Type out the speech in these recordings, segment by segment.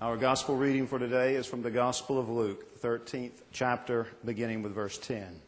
Our gospel reading for today is from the Gospel of Luke, the 13th chapter, beginning with verse 10.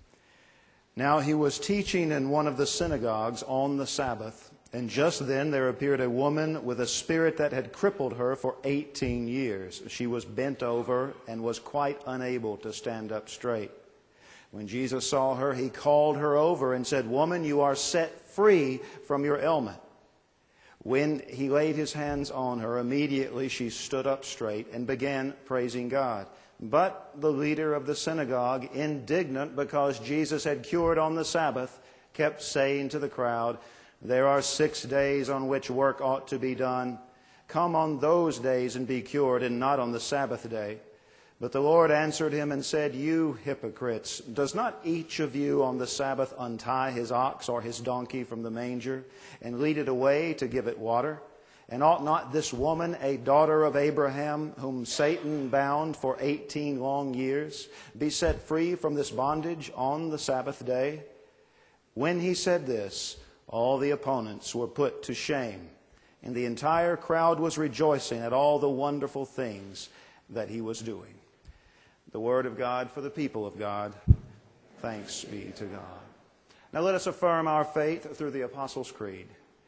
Now he was teaching in one of the synagogues on the Sabbath, and just then there appeared a woman with a spirit that had crippled her for 18 years. She was bent over and was quite unable to stand up straight. When Jesus saw her, he called her over and said, "Woman, you are set free from your ailment." When he laid his hands on her, immediately she stood up straight and began praising God. But the leader of the synagogue, indignant because Jesus had cured on the Sabbath, kept saying to the crowd, "There are 6 days on which work ought to be done. Come on those days and be cured, and not on the Sabbath day." But the Lord answered him and said, "You hypocrites, does not each of you on the Sabbath untie his ox or his donkey from the manger and lead it away to give it water? And ought not this woman, a daughter of Abraham, whom Satan bound for 18 long years, be set free from this bondage on the Sabbath day?" When he said this, all the opponents were put to shame, and the entire crowd was rejoicing at all the wonderful things that he was doing. The word of God for the people of God. Thanks be to God. Now let us affirm our faith through the Apostles' Creed.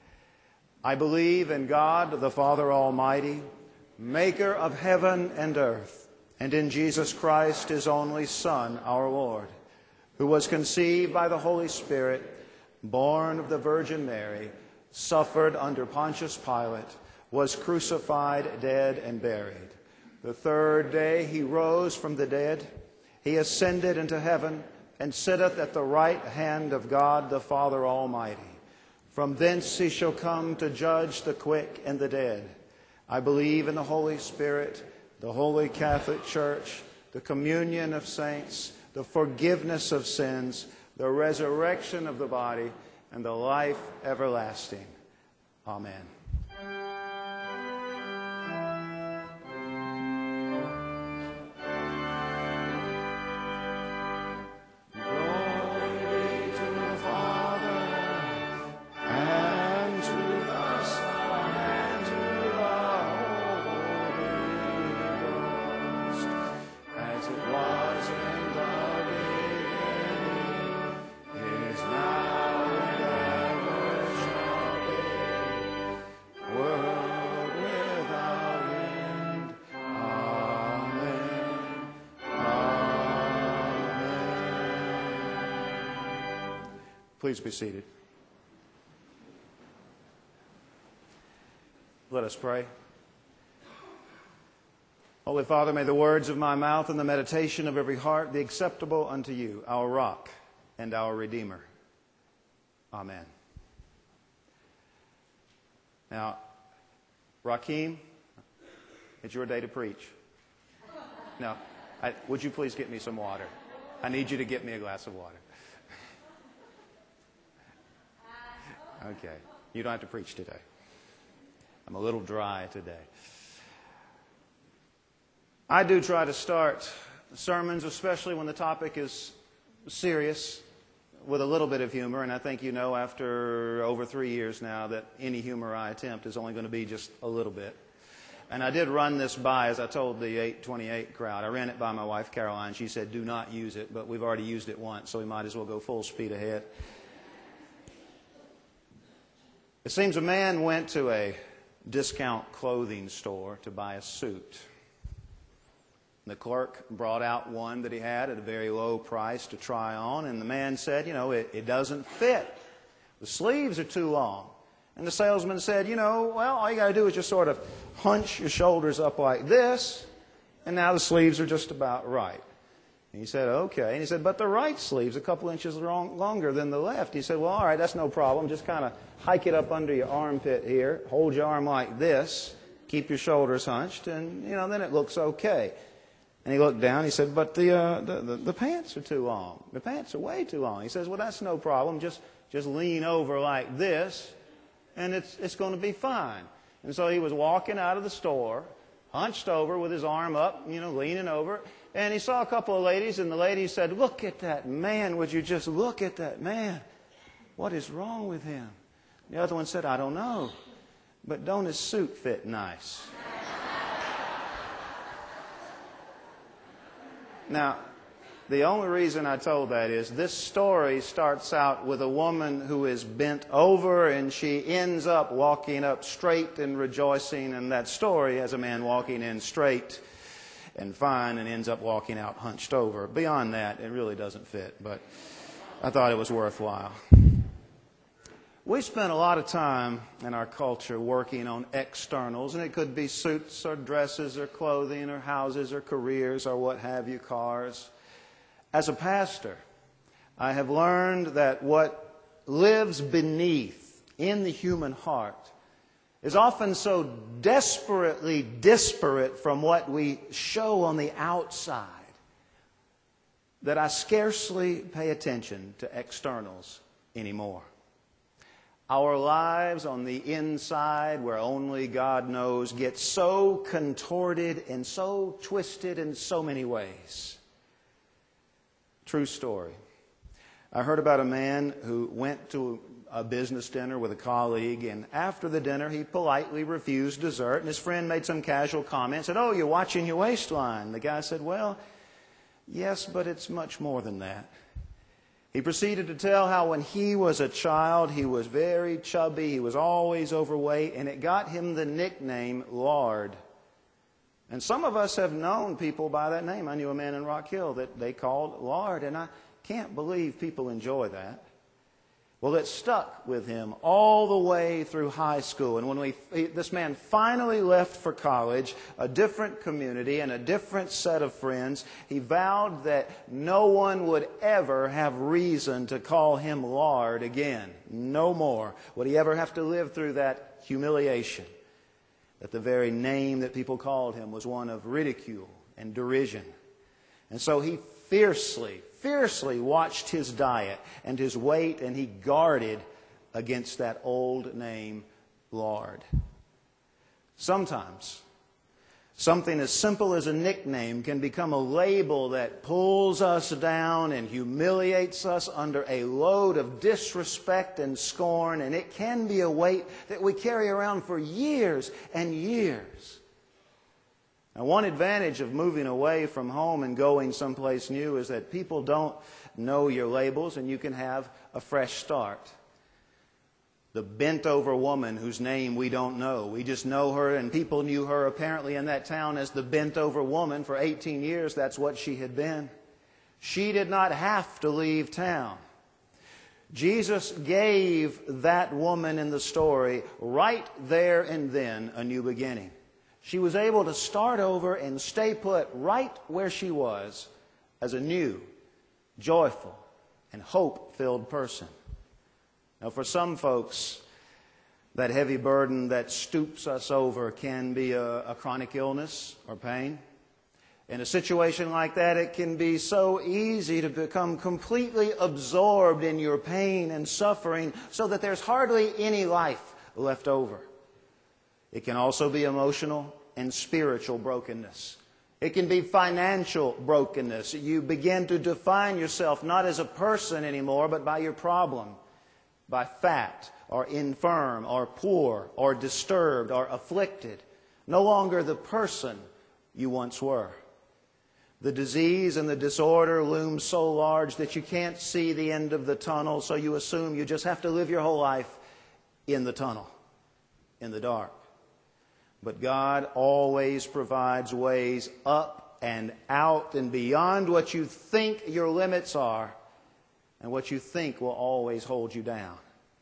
I believe in God, the Father Almighty, maker of heaven and earth, and in Jesus Christ, his only Son, our Lord, who was conceived by the Holy Spirit, born of the Virgin Mary, suffered under Pontius Pilate, was crucified, dead, and buried. The third day he rose from the dead. He ascended into heaven and sitteth at the right hand of God the Father Almighty. From thence he shall come to judge the quick and the dead. I believe in the Holy Spirit, the Holy Catholic Church, the communion of saints, the forgiveness of sins, the resurrection of the body, and the life everlasting. Amen. Please be seated. Let us pray. Holy Father, may the words of my mouth and the meditation of every heart be acceptable unto you, our rock and our Redeemer. Amen. Now, Rakeem, it's your day to preach. Now, would you please get me some water? I need you to get me a glass of water. Okay. You don't have to preach today. I'm a little dry today. I do try to start sermons, especially when the topic is serious, with a little bit of humor. And I think you know after over 3 years now that any humor I attempt is only going to be just a little bit. And I did run this by, as I told the 828 crowd. I ran it by my wife, Caroline. She said, "Do not use it," but we've already used it once, so we might as well go full speed ahead. It seems a man went to a discount clothing store to buy a suit. The clerk brought out one that he had at a very low price to try on, and the man said, it doesn't fit. The sleeves are too long. And the salesman said, all you got to do is just sort of hunch your shoulders up like this, and now the sleeves are just about right. And he said, okay. And he said, but the right sleeve's a couple inches longer than the left. He said, well, all right, that's no problem. Just kind of hike it up under your armpit here. Hold your arm like this. Keep your shoulders hunched, and, then it looks okay. And he looked down. He said, but the pants are too long. The pants are way too long. He says, well, that's no problem. Just lean over like this, and it's going to be fine. And so he was walking out of the store, hunched over with his arm up, leaning over. And he saw a couple of ladies, and the lady said, "Look at that man. Would you just look at that man? What is wrong with him?" The other one said, "I don't know, but don't his suit fit nice?" Now, the only reason I told that is this story starts out with a woman who is bent over and she ends up walking up straight and rejoicing. And that story has a man walking in straight and fine and ends up walking out hunched over. Beyond that, it really doesn't fit, but I thought it was worthwhile. We spend a lot of time in our culture working on externals, and it could be suits or dresses or clothing or houses or careers or what have you, cars. As a pastor, I have learned that what lives beneath in the human heart is often so desperately disparate from what we show on the outside that I scarcely pay attention to externals anymore. Our lives on the inside, where only God knows, get so contorted and so twisted in so many ways. True story. I heard about a man who went to a business dinner with a colleague, and after the dinner he politely refused dessert, and his friend made some casual comment, said, "Oh, you're watching your waistline." The guy said, "Well, yes, but it's much more than that." He proceeded to tell how when he was a child, he was very chubby, he was always overweight, and it got him the nickname Lard. And some of us have known people by that name. I knew a man in Rock Hill that they called Lard, and I can't believe people enjoy that. Well, it stuck with him all the way through high school. And when this man finally left for college, a different community and a different set of friends, he vowed that no one would ever have reason to call him Lard again. No more would he ever have to live through that humiliation, that the very name that people called him was one of ridicule and derision. And so he fiercely watched his diet and his weight, and he guarded against that old name, Lard. Sometimes, something as simple as a nickname can become a label that pulls us down and humiliates us under a load of disrespect and scorn, and it can be a weight that we carry around for years and years. Now, one advantage of moving away from home and going someplace new is that people don't know your labels and you can have a fresh start. The bent-over woman whose name we don't know. We just know her, and people knew her apparently in that town as the bent-over woman. For 18 years, that's what she had been. She did not have to leave town. Jesus gave that woman in the story right there and then a new beginning. She was able to start over and stay put right where she was as a new, joyful, and hope-filled person. Now, for some folks, that heavy burden that stoops us over can be a chronic illness or pain. In a situation like that, it can be so easy to become completely absorbed in your pain and suffering so that there's hardly any life left over. It can also be emotional and spiritual brokenness. It can be financial brokenness. You begin to define yourself not as a person anymore, but by your problem, by fat or infirm or poor or disturbed or afflicted. No longer the person you once were. The disease and the disorder loom so large that you can't see the end of the tunnel, so you assume you just have to live your whole life in the tunnel, in the dark. But God always provides ways up and out and beyond what you think your limits are and what you think will always hold you down.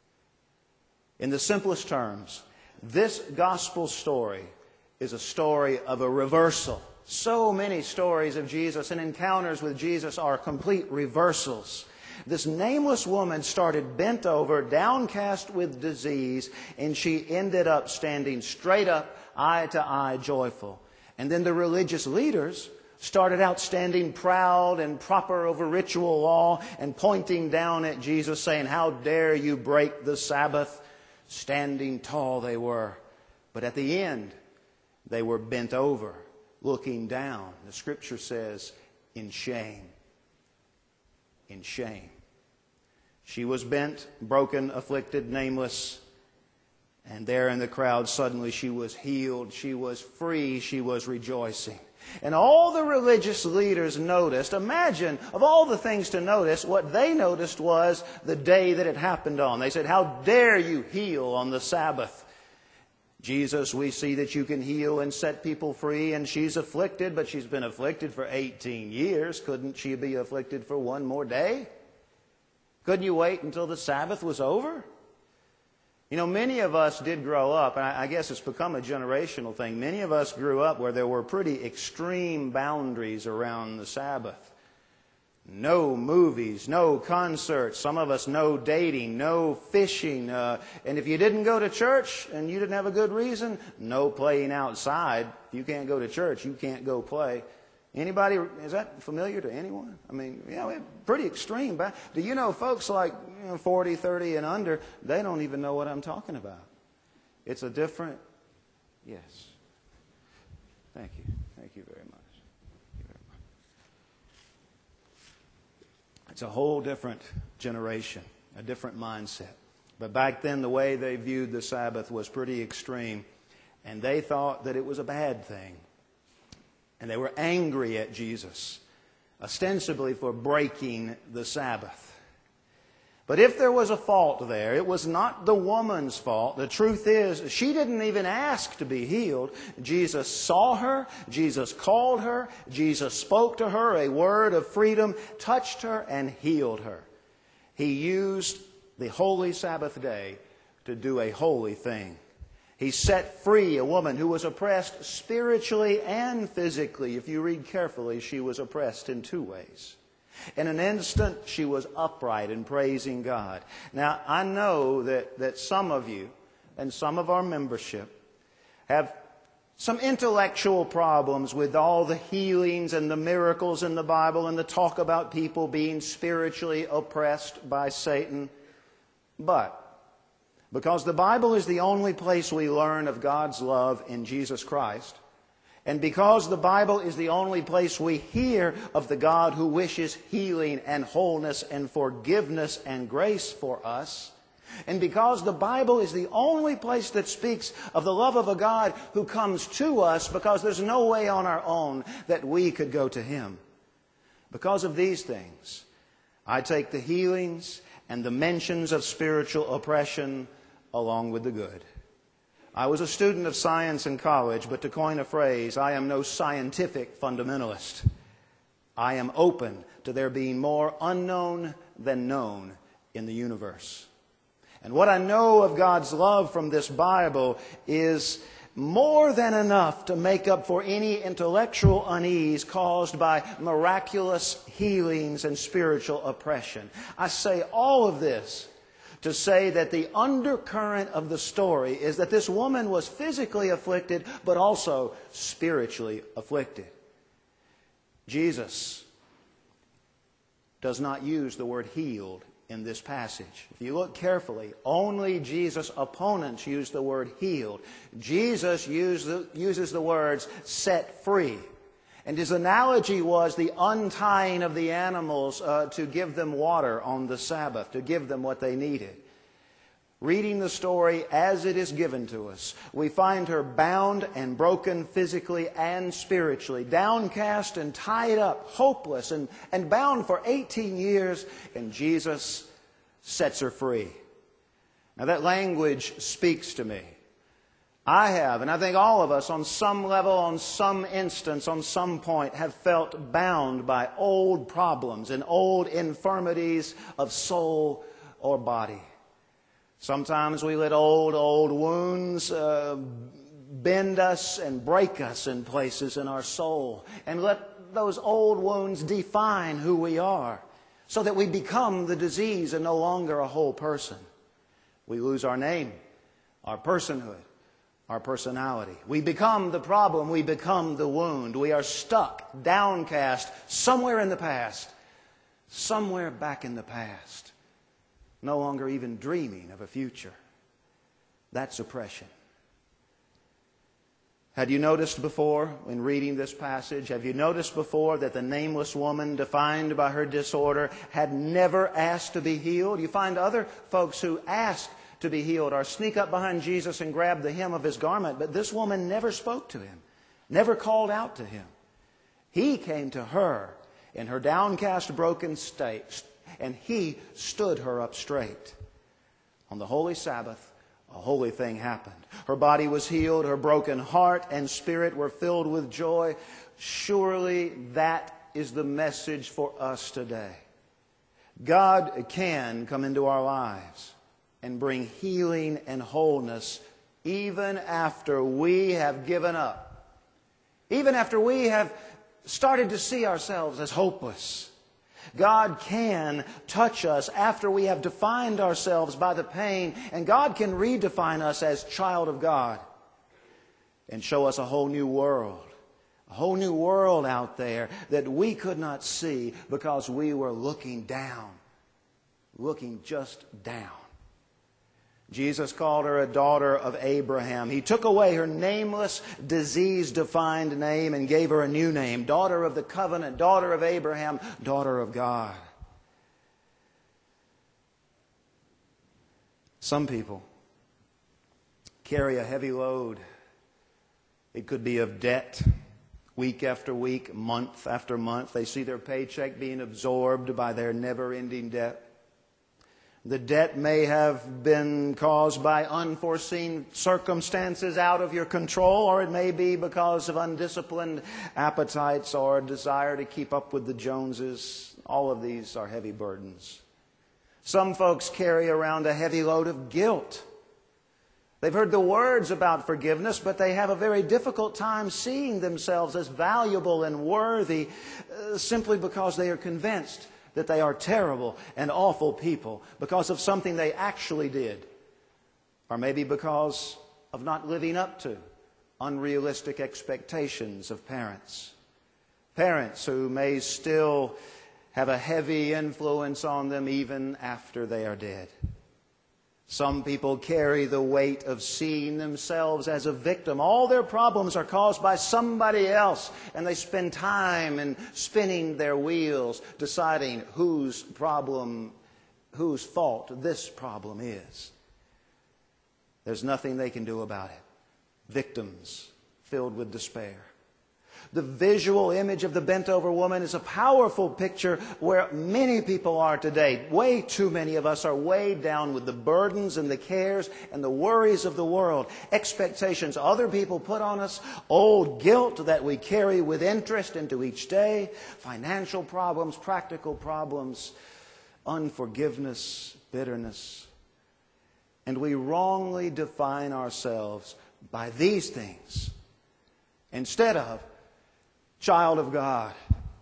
In the simplest terms, this gospel story is a story of a reversal. So many stories of Jesus and encounters with Jesus are complete reversals. This nameless woman started bent over, downcast with disease, and she ended up standing straight up, eye to eye, joyful. And then the religious leaders started out standing proud and proper over ritual law and pointing down at Jesus, saying, "How dare you break the Sabbath?" Standing tall they were. But at the end, they were bent over, looking down. The Scripture says, in shame. In shame. She was bent, broken, afflicted, nameless. And there in the crowd, suddenly she was healed. She was free. She was rejoicing. And all the religious leaders noticed, imagine, of all the things to notice, what they noticed was the day that it happened on. They said, "How dare you heal on the Sabbath? Jesus, we see that you can heal and set people free, and she's afflicted, but she's been afflicted for 18 years. Couldn't she be afflicted for one more day? Couldn't you wait until the Sabbath was over?" You know, many of us did grow up, and I guess it's become a generational thing. Many of us grew up where there were pretty extreme boundaries around the Sabbath. No movies, no concerts, some of us no dating, no fishing. And if you didn't go to church and you didn't have a good reason, no playing outside. If you can't go to church, you can't go play. Anybody, is that familiar to anyone? I mean, yeah, we have pretty extreme. Do you know folks like 40, 30 and under, they don't even know what I'm talking about. It's a different, yes. Thank you. Thank you very much. Thank you very much. It's a whole different generation, a different mindset. But back then, the way they viewed the Sabbath was pretty extreme, and they thought that it was a bad thing. And they were angry at Jesus, ostensibly for breaking the Sabbath. But if there was a fault there, it was not the woman's fault. The truth is, she didn't even ask to be healed. Jesus saw her, Jesus called her, Jesus spoke to her a word of freedom, touched her, and healed her. He used the holy Sabbath day to do a holy thing. He set free a woman who was oppressed spiritually and physically. If you read carefully, she was oppressed in two ways. In an instant, she was upright and praising God. Now, I know that some of you and some of our membership have some intellectual problems with all the healings and the miracles in the Bible and the talk about people being spiritually oppressed by Satan. But because the Bible is the only place we learn of God's love in Jesus Christ, and because the Bible is the only place we hear of the God who wishes healing and wholeness and forgiveness and grace for us, and because the Bible is the only place that speaks of the love of a God who comes to us because there's no way on our own that we could go to Him. Because of these things, I take the healings and the mentions of spiritual oppression along with the good. I was a student of science in college, but to coin a phrase, I am no scientific fundamentalist. I am open to there being more unknown than known in the universe. And what I know of God's love from this Bible is more than enough to make up for any intellectual unease caused by miraculous healings and spiritual oppression. I say all of this to say that the undercurrent of the story is that this woman was physically afflicted, but also spiritually afflicted. Jesus does not use the word healed in this passage. If you look carefully, only Jesus' opponents use the word healed. Jesus uses the words set free. And his analogy was the untying of the animals to give them water on the Sabbath, to give them what they needed. Reading the story as it is given to us, we find her bound and broken physically and spiritually, downcast and tied up, hopeless and bound for 18 years, and Jesus sets her free. Now that language speaks to me. I have, and I think all of us on some level, on some instance, on some point, have felt bound by old problems and old infirmities of soul or body. Sometimes we let old wounds bend us and break us in places in our soul, and let those old wounds define who we are, so that we become the disease and no longer a whole person. We lose our name, our personhood, our personality. We become the problem. We become the wound. We are stuck, downcast, somewhere in the past, somewhere back in the past, no longer even dreaming of a future. That's oppression. Had you noticed before in reading this passage, have you noticed before that the nameless woman defined by her disorder had never asked to be healed? You find other folks who ask to be healed or sneak up behind Jesus and grab the hem of his garment, but this woman never spoke to him, never called out to him. He came to her in her downcast, broken state, and He stood her up straight. On the holy Sabbath, a holy thing happened. Her body was healed, her broken heart and spirit were filled with joy. Surely that is the message for us today. God can come into our lives and bring healing and wholeness even after we have given up. Even after we have started to see ourselves as hopeless. God can touch us after we have defined ourselves by the pain, and God can redefine us as child of God and show us a whole new world. A whole new world out there that we could not see because we were looking down. Looking just down. Jesus called her a daughter of Abraham. He took away her nameless, disease-defined name and gave her a new name. Daughter of the covenant, daughter of Abraham, daughter of God. Some people carry a heavy load. It could be of debt. Week after week, month after month, they see their paycheck being absorbed by their never-ending debt. The debt may have been caused by unforeseen circumstances out of your control, or it may be because of undisciplined appetites or a desire to keep up with the Joneses. All of these are heavy burdens. Some folks carry around a heavy load of guilt. They've heard the words about forgiveness, but they have a very difficult time seeing themselves as valuable and worthy simply because they are convinced that they are terrible and awful people because of something they actually did, or maybe because of not living up to unrealistic expectations of parents. Parents who may still have a heavy influence on them even after they are dead. Some people carry the weight of seeing themselves as a victim. All their problems are caused by somebody else, and they spend time in spinning their wheels, deciding whose fault this problem is. There's nothing they can do about it. Victims filled with despair. The visual image of the bent-over woman is a powerful picture where many people are today. Way too many of us are weighed down with the burdens and the cares and the worries of the world, expectations other people put on us, old guilt that we carry with interest into each day, financial problems, practical problems, unforgiveness, bitterness. And we wrongly define ourselves by these things instead of child of God.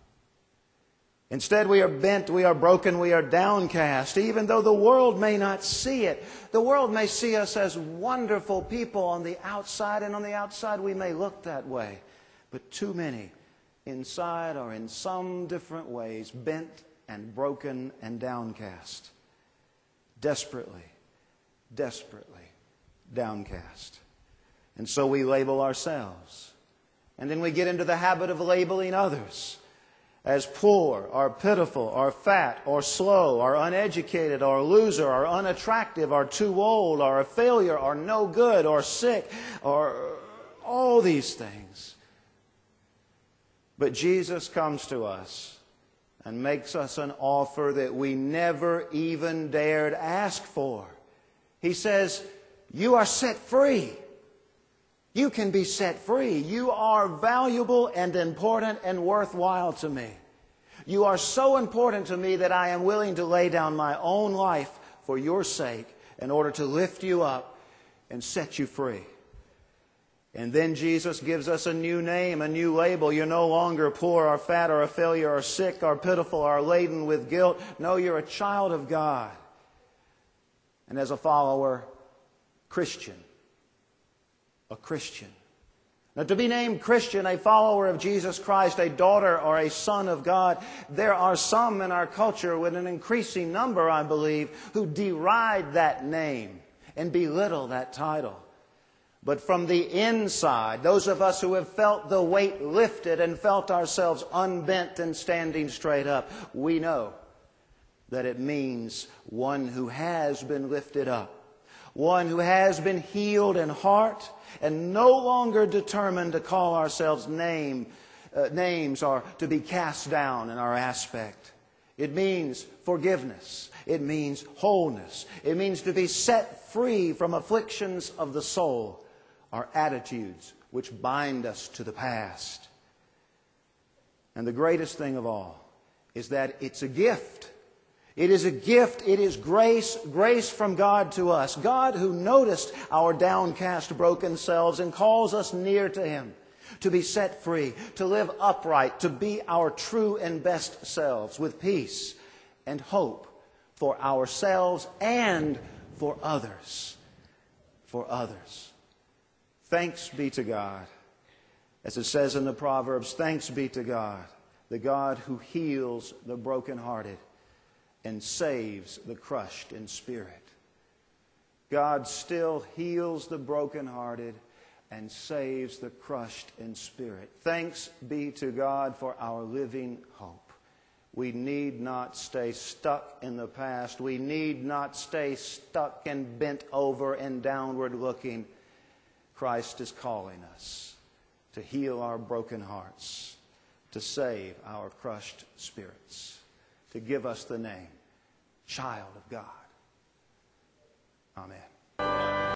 Instead, we are bent, we are broken, we are downcast. Even though the world may not see it, the world may see us as wonderful people on the outside, and on the outside we may look that way. But too many inside are in some different ways bent and broken and downcast. Desperately, desperately downcast. And so we label ourselves. And then we get into the habit of labeling others as poor or pitiful or fat or slow or uneducated or loser or unattractive or too old or a failure or no good or sick or all these things. But Jesus comes to us and makes us an offer that we never even dared ask for. He says, you are set free. You can be set free. You are valuable and important and worthwhile to me. You are so important to me that I am willing to lay down my own life for your sake in order to lift you up and set you free. And then Jesus gives us a new name, a new label. You're no longer poor or fat or a failure or sick or pitiful or laden with guilt. No, you're a child of God. And as a follower, Christian. A Christian. Now, to be named Christian, a follower of Jesus Christ, a daughter or a son of God, there are some in our culture, with an increasing number, I believe, who deride that name and belittle that title. But from the inside, those of us who have felt the weight lifted and felt ourselves unbent and standing straight up, we know that it means one who has been lifted up. One who has been healed in heart and no longer determined to call ourselves names are to be cast down in our aspect. It means forgiveness. It means wholeness. It means to be set free from afflictions of the soul, our attitudes which bind us to the past. And the greatest thing of all is that it's a gift. It is a gift. It is grace, grace from God to us. God who noticed our downcast, broken selves and calls us near to Him to be set free, to live upright, to be our true and best selves with peace and hope for ourselves and for others. For others. Thanks be to God. As it says in the Proverbs, thanks be to God, the God who heals the brokenhearted and saves the crushed in spirit. God still heals the brokenhearted and saves the crushed in spirit. Thanks be to God for our living hope. We need not stay stuck in the past. We need not stay stuck and bent over and downward looking. Christ is calling us to heal our broken hearts, to save our crushed spirits, to give us the name, child of God. Amen.